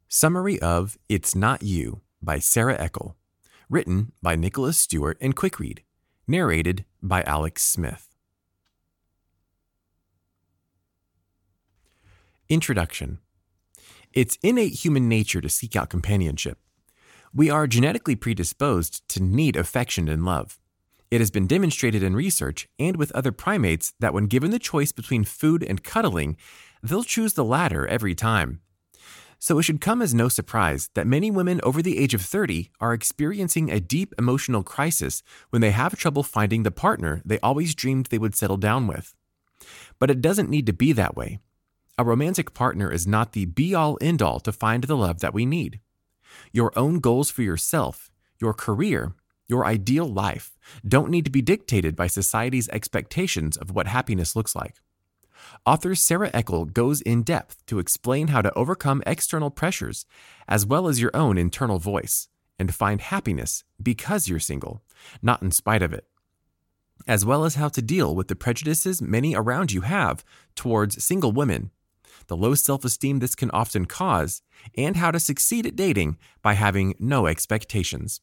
Summary of It's Not You by Sarah Eckel. Written by Nicholas Stewart and Quickread. Narrated by Alex Smith. Introduction. It's innate human nature to seek out companionship. We are genetically predisposed to need affection and love. It has been demonstrated in research and with other primates that when given the choice between food and cuddling, they'll choose the latter every time. So it should come as no surprise that many women over the age of 30 are experiencing a deep emotional crisis when they have trouble finding the partner they always dreamed they would settle down with. But it doesn't need to be that way. A romantic partner is not the be-all, end-all to find the love that we need. Your own goals for yourself, your career, your ideal life don't need to be dictated by society's expectations of what happiness looks like. Author Sarah Eckel goes in depth to explain how to overcome external pressures as well as your own internal voice and find happiness because you're single, not in spite of it, as well as how to deal with the prejudices many around you have towards single women, the low self-esteem this can often cause, and how to succeed at dating by having no expectations.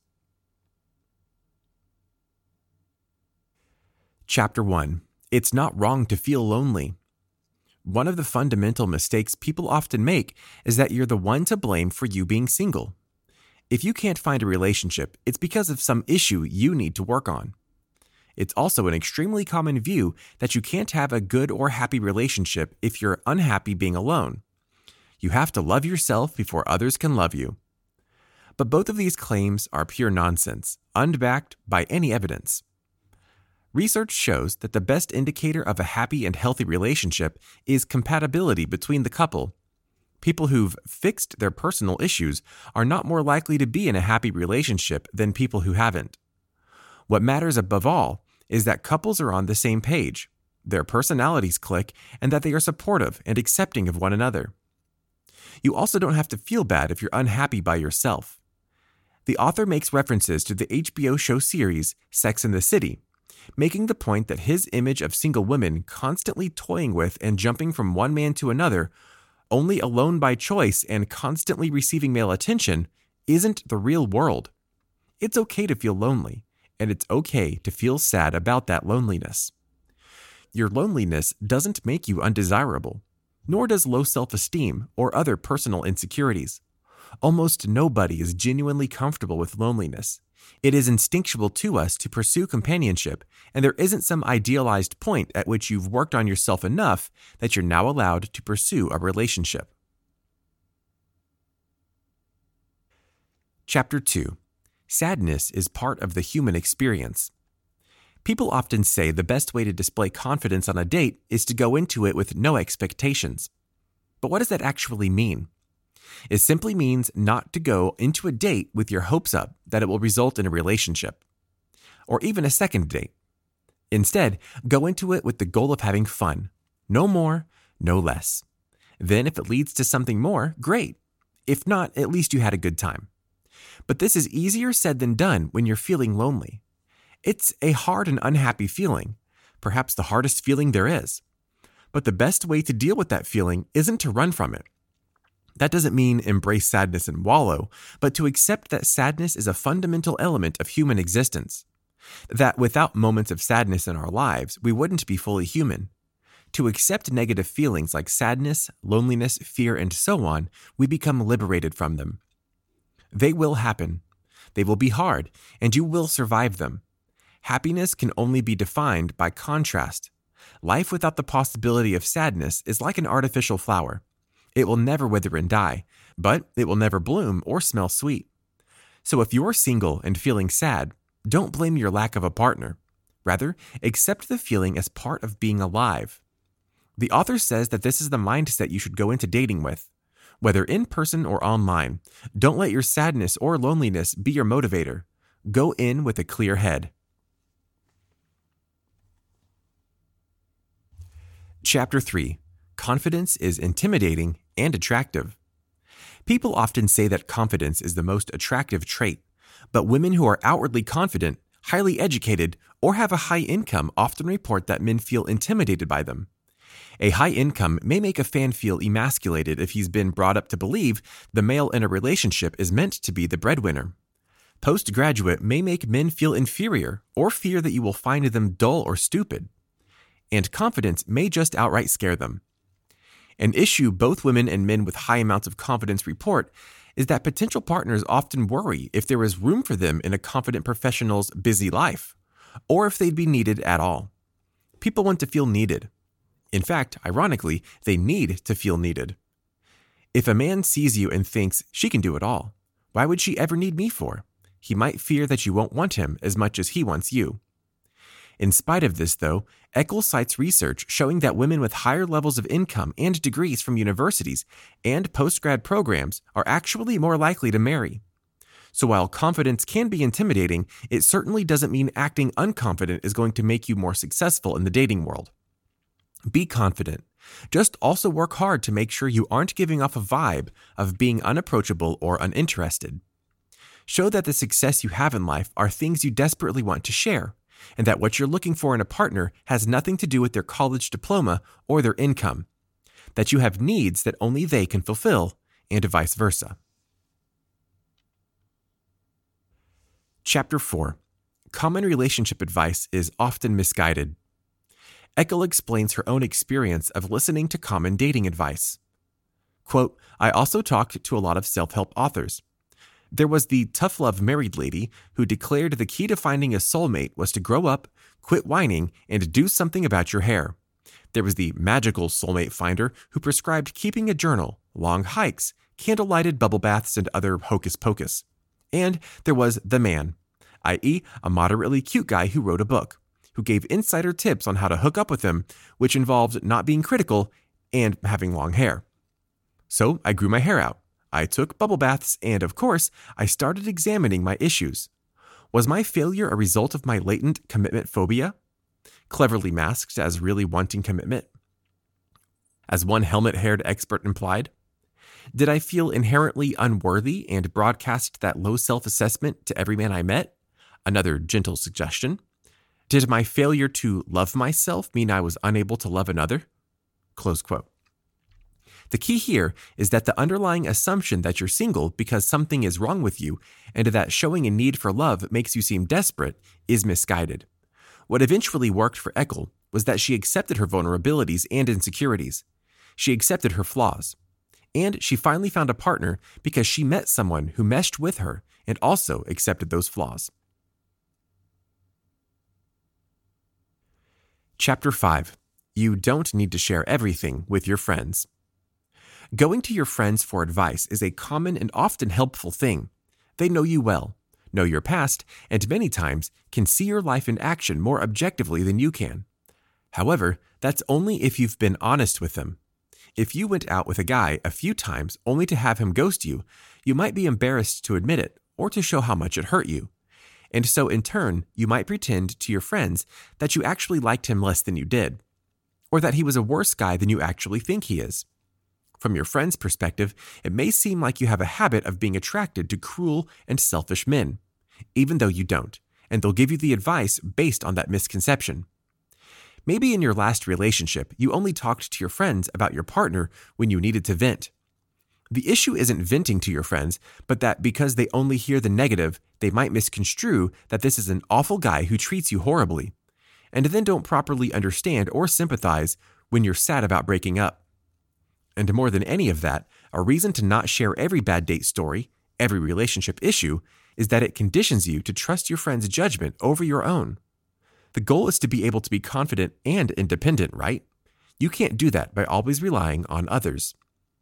Chapter 1. It's Not Wrong to Feel Lonely. One of the fundamental mistakes people often make is that you're the one to blame for you being single. If you can't find a relationship, it's because of some issue you need to work on. It's also an extremely common view that you can't have a good or happy relationship if you're unhappy being alone. You have to love yourself before others can love you. But both of these claims are pure nonsense, unbacked by any evidence. Research shows that the best indicator of a happy and healthy relationship is compatibility between the couple. People who've fixed their personal issues are not more likely to be in a happy relationship than people who haven't. What matters above all is that couples are on the same page, their personalities click, and that they are supportive and accepting of one another. You also don't have to feel bad if you're unhappy by yourself. The author makes references to the HBO show series Sex and the City, making the point that his image of single women constantly toying with and jumping from one man to another, only alone by choice and constantly receiving male attention, isn't the real world. It's okay to feel lonely, and it's okay to feel sad about that loneliness. Your loneliness doesn't make you undesirable, nor does low self-esteem or other personal insecurities. Almost nobody is genuinely comfortable with loneliness. It is instinctual to us to pursue companionship, and there isn't some idealized point at which you've worked on yourself enough that you're now allowed to pursue a relationship. Chapter 2. Sadness is part of the human experience. People often say the best way to display confidence on a date is to go into it with no expectations. But what does that actually mean? It simply means not to go into a date with your hopes up that it will result in a relationship, or even a second date. Instead, go into it with the goal of having fun. No more, no less. Then if it leads to something more, great. If not, at least you had a good time. But this is easier said than done when you're feeling lonely. It's a hard and unhappy feeling, perhaps the hardest feeling there is. But the best way to deal with that feeling isn't to run from it. That doesn't mean embrace sadness and wallow, but to accept that sadness is a fundamental element of human existence. That without moments of sadness in our lives, we wouldn't be fully human. To accept negative feelings like sadness, loneliness, fear, and so on, we become liberated from them. They will happen. They will be hard, and you will survive them. Happiness can only be defined by contrast. Life without the possibility of sadness is like an artificial flower. It will never wither and die, but it will never bloom or smell sweet. So if you're single and feeling sad, don't blame your lack of a partner. Rather, accept the feeling as part of being alive. The author says that this is the mindset you should go into dating with. Whether in person or online, don't let your sadness or loneliness be your motivator. Go in with a clear head. Chapter 3. Confidence is intimidating and attractive. People often say that confidence is the most attractive trait, but women who are outwardly confident, highly educated, or have a high income often report that men feel intimidated by them. A high income may make a fan feel emasculated if he's been brought up to believe the male in a relationship is meant to be the breadwinner. Postgraduate may make men feel inferior or fear that you will find them dull or stupid. And confidence may just outright scare them. An issue both women and men with high amounts of confidence report is that potential partners often worry if there is room for them in a confident professional's busy life, or if they'd be needed at all. People want to feel needed. In fact, ironically, they need to feel needed. If a man sees you and thinks, she can do it all, why would she ever need me for? He might fear that you won't want him as much as he wants you. In spite of this, though, Eckel cites research showing that women with higher levels of income and degrees from universities and postgrad programs are actually more likely to marry. So while confidence can be intimidating, it certainly doesn't mean acting unconfident is going to make you more successful in the dating world. Be confident. Just also work hard to make sure you aren't giving off a vibe of being unapproachable or uninterested. Show that the success you have in life are things you desperately want to share, and that what you're looking for in a partner has nothing to do with their college diploma or their income. That you have needs that only they can fulfill, and vice versa. Chapter 4. Common relationship advice is often misguided. Eckel explains her own experience of listening to common dating advice. Quote, I also talked to a lot of self-help authors. There was the tough love married lady who declared the key to finding a soulmate was to grow up, quit whining, and do something about your hair. There was the magical soulmate finder who prescribed keeping a journal, long hikes, candle-lighted bubble baths, and other hocus pocus. And there was the man, i.e., a moderately cute guy who wrote a book, who gave insider tips on how to hook up with him, which involved not being critical and having long hair. So I grew my hair out. I took bubble baths, and of course, I started examining my issues. Was my failure a result of my latent commitment phobia? Cleverly masked as really wanting commitment? As one helmet-haired expert implied? Did I feel inherently unworthy and broadcast that low self-assessment to every man I met? Another gentle suggestion. Did my failure to love myself mean I was unable to love another? Close quote. The key here is that the underlying assumption that you're single because something is wrong with you and that showing a need for love makes you seem desperate is misguided. What eventually worked for Eckel was that she accepted her vulnerabilities and insecurities. She accepted her flaws. And she finally found a partner because she met someone who meshed with her and also accepted those flaws. Chapter 5. You don't need to share everything with your friends. Going to your friends for advice is a common and often helpful thing. They know you well, know your past, and many times can see your life in action more objectively than you can. However, that's only if you've been honest with them. If you went out with a guy a few times only to have him ghost you, you might be embarrassed to admit it or to show how much it hurt you. And so in turn, you might pretend to your friends that you actually liked him less than you did, or that he was a worse guy than you actually think he is. From your friend's perspective, it may seem like you have a habit of being attracted to cruel and selfish men, even though you don't, and they'll give you the advice based on that misconception. Maybe in your last relationship, you only talked to your friends about your partner when you needed to vent. The issue isn't venting to your friends, but that because they only hear the negative, they might misconstrue that this is an awful guy who treats you horribly, and then don't properly understand or sympathize when you're sad about breaking up. And more than any of that, a reason to not share every bad date story, every relationship issue, is that it conditions you to trust your friend's judgment over your own. The goal is to be able to be confident and independent, right? You can't do that by always relying on others.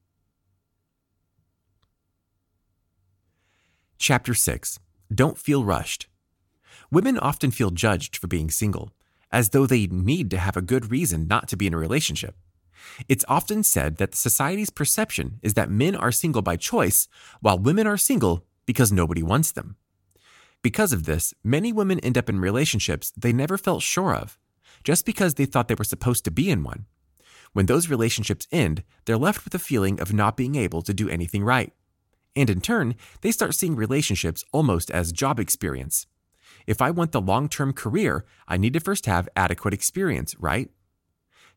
Chapter 6. Don't feel rushed. Women often feel judged for being single, as though they need to have a good reason not to be in a relationship. It's often said that society's perception is that men are single by choice, while women are single because nobody wants them. Because of this, many women end up in relationships they never felt sure of, just because they thought they were supposed to be in one. When those relationships end, they're left with a feeling of not being able to do anything right. And in turn, they start seeing relationships almost as job experience. If I want the long-term career, I need to first have adequate experience, right?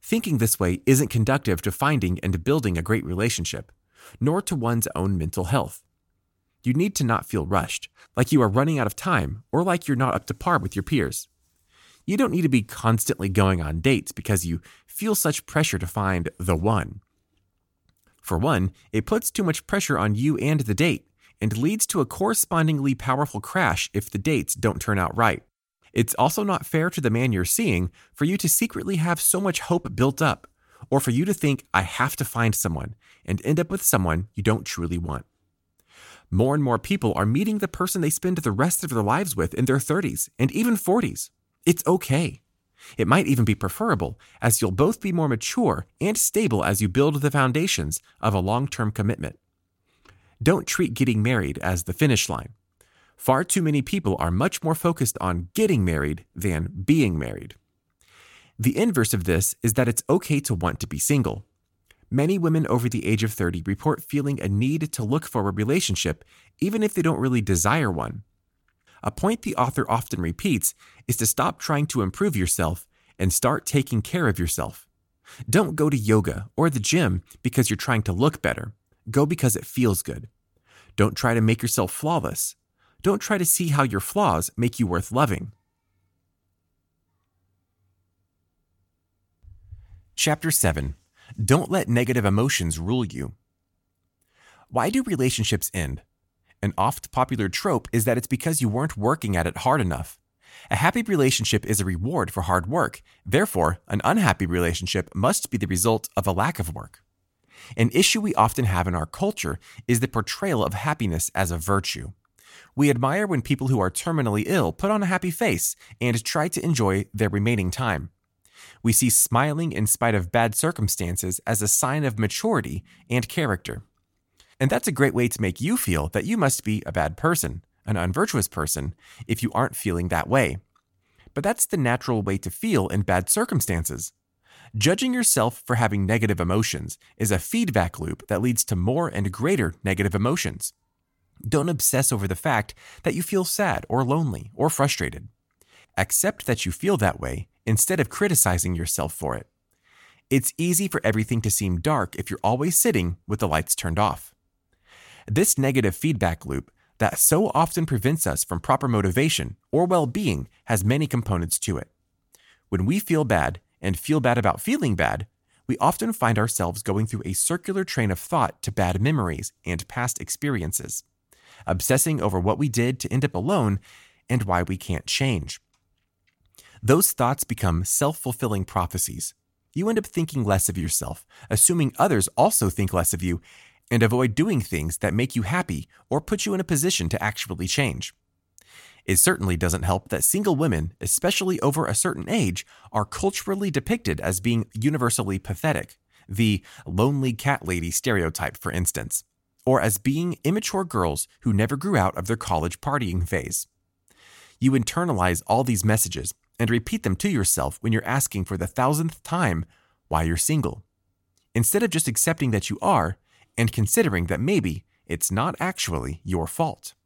Thinking this way isn't conducive to finding and building a great relationship, nor to one's own mental health. You need to not feel rushed, like you are running out of time or like you're not up to par with your peers. You don't need to be constantly going on dates because you feel such pressure to find the one. For one, it puts too much pressure on you and the date, and leads to a correspondingly powerful crash if the dates don't turn out right. It's also not fair to the man you're seeing for you to secretly have so much hope built up, or for you to think, I have to find someone, and end up with someone you don't truly want. More and more people are meeting the person they spend the rest of their lives with in their 30s and even 40s. It's okay. It might even be preferable, as you'll both be more mature and stable as you build the foundations of a long-term commitment. Don't treat getting married as the finish line. Far too many people are much more focused on getting married than being married. The inverse of this is that it's okay to want to be single. Many women over the age of 30 report feeling a need to look for a relationship, even if they don't really desire one. A point the author often repeats is to stop trying to improve yourself and start taking care of yourself. Don't go to yoga or the gym because you're trying to look better. Go because it feels good. Don't try to make yourself flawless. Don't try to see how your flaws make you worth loving. Chapter 7. Don't let negative emotions rule you. Why do relationships end? An oft popular trope is that it's because you weren't working at it hard enough. A happy relationship is a reward for hard work. Therefore, an unhappy relationship must be the result of a lack of work. An issue we often have in our culture is the portrayal of happiness as a virtue. We admire when people who are terminally ill put on a happy face and try to enjoy their remaining time. We see smiling in spite of bad circumstances as a sign of maturity and character. And that's a great way to make you feel that you must be a bad person, an unvirtuous person, if you aren't feeling that way. But that's the natural way to feel in bad circumstances. Judging yourself for having negative emotions is a feedback loop that leads to more and greater negative emotions. Don't obsess over the fact that you feel sad or lonely or frustrated. Accept that you feel that way instead of criticizing yourself for it. It's easy for everything to seem dark if you're always sitting with the lights turned off. This negative feedback loop that so often prevents us from proper motivation or well-being has many components to it. When we feel bad and feel bad about feeling bad, we often find ourselves going through a circular train of thought to bad memories and past experiences, obsessing over what we did to end up alone and why we can't change. Those thoughts become self-fulfilling prophecies. You end up thinking less of yourself, assuming others also think less of you, and avoid doing things that make you happy or put you in a position to actually change. It certainly doesn't help that single women, especially over a certain age, are culturally depicted as being universally pathetic, the lonely cat lady stereotype, for instance, or as being immature girls who never grew out of their college partying phase. You internalize all these messages and repeat them to yourself when you're asking for the 1,000th time why you're single, instead of just accepting that you are and considering that maybe it's not actually your fault.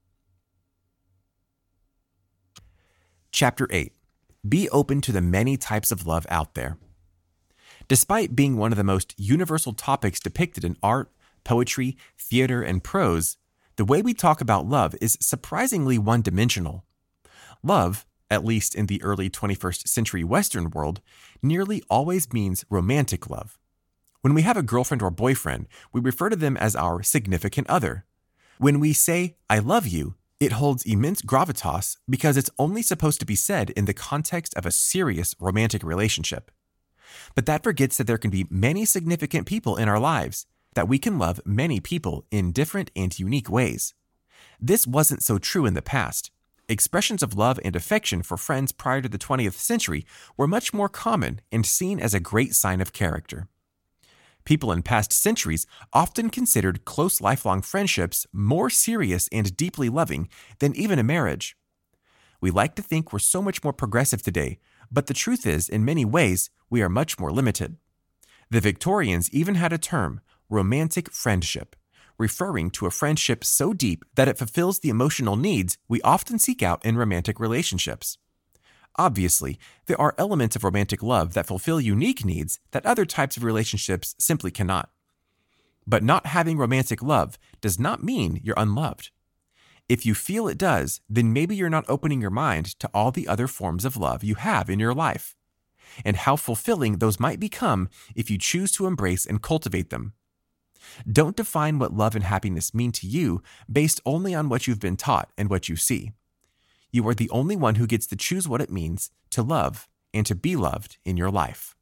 Chapter 8. Be open to the many types of love out there. Despite being one of the most universal topics depicted in art, poetry, theater, and prose, the way we talk about love is surprisingly one-dimensional. Love, at least in the early 21st century Western world, nearly always means romantic love. When we have a girlfriend or boyfriend, we refer to them as our significant other. When we say, I love you, it holds immense gravitas because it's only supposed to be said in the context of a serious romantic relationship. But that forgets that there can be many significant people in our lives, that we can love many people in different and unique ways. This wasn't so true in the past. Expressions of love and affection for friends prior to the 20th century were much more common and seen as a great sign of character. People in past centuries often considered close lifelong friendships more serious and deeply loving than even a marriage. We like to think we're so much more progressive today, but the truth is, in many ways, we are much more limited. The Victorians even had a term, romantic friendship, referring to a friendship so deep that it fulfills the emotional needs we often seek out in romantic relationships. Obviously, there are elements of romantic love that fulfill unique needs that other types of relationships simply cannot. But not having romantic love does not mean you're unloved. If you feel it does, then maybe you're not opening your mind to all the other forms of love you have in your life, and how fulfilling those might become if you choose to embrace and cultivate them. Don't define what love and happiness mean to you based only on what you've been taught and what you see. You are the only one who gets to choose what it means to love and to be loved in your life.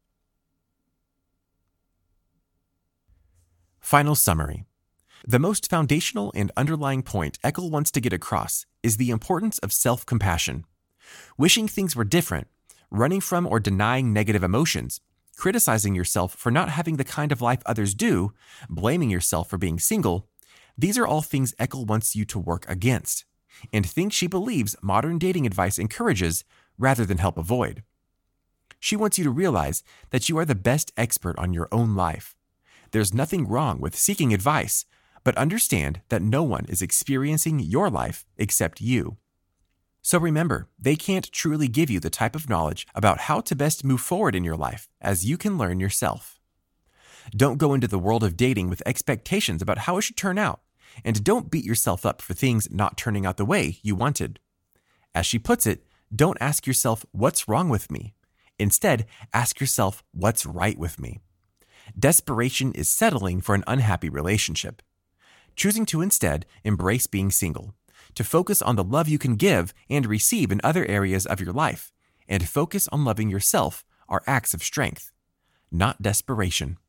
Final summary. The most foundational and underlying point Eckel wants to get across is the importance of self-compassion. Wishing things were different, running from or denying negative emotions, criticizing yourself for not having the kind of life others do, blaming yourself for being single, these are all things Eckel wants you to work against, and things she believes modern dating advice encourages rather than help avoid. She wants you to realize that you are the best expert on your own life. There's nothing wrong with seeking advice, but understand that no one is experiencing your life except you. So remember, they can't truly give you the type of knowledge about how to best move forward in your life as you can learn yourself. Don't go into the world of dating with expectations about how it should turn out, and don't beat yourself up for things not turning out the way you wanted. As she puts it, don't ask yourself, what's wrong with me? Instead, ask yourself, what's right with me? Desperation is settling for an unhappy relationship. Choosing to instead embrace being single, to focus on the love you can give and receive in other areas of your life, and focus on loving yourself are acts of strength, not desperation.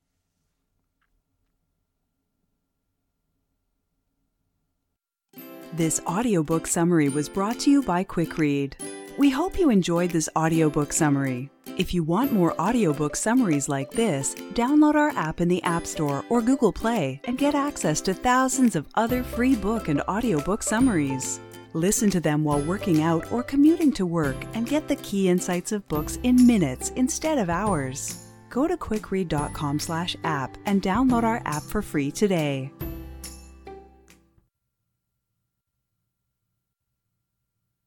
This audiobook summary was brought to you by Quick Read. We hope you enjoyed this audiobook summary. If you want more audiobook summaries like this, download our app in the App Store or Google Play and get access to thousands of other free book and audiobook summaries. Listen to them while working out or commuting to work and get the key insights of books in minutes instead of hours. Go to quickread.com/app and download our app for free today.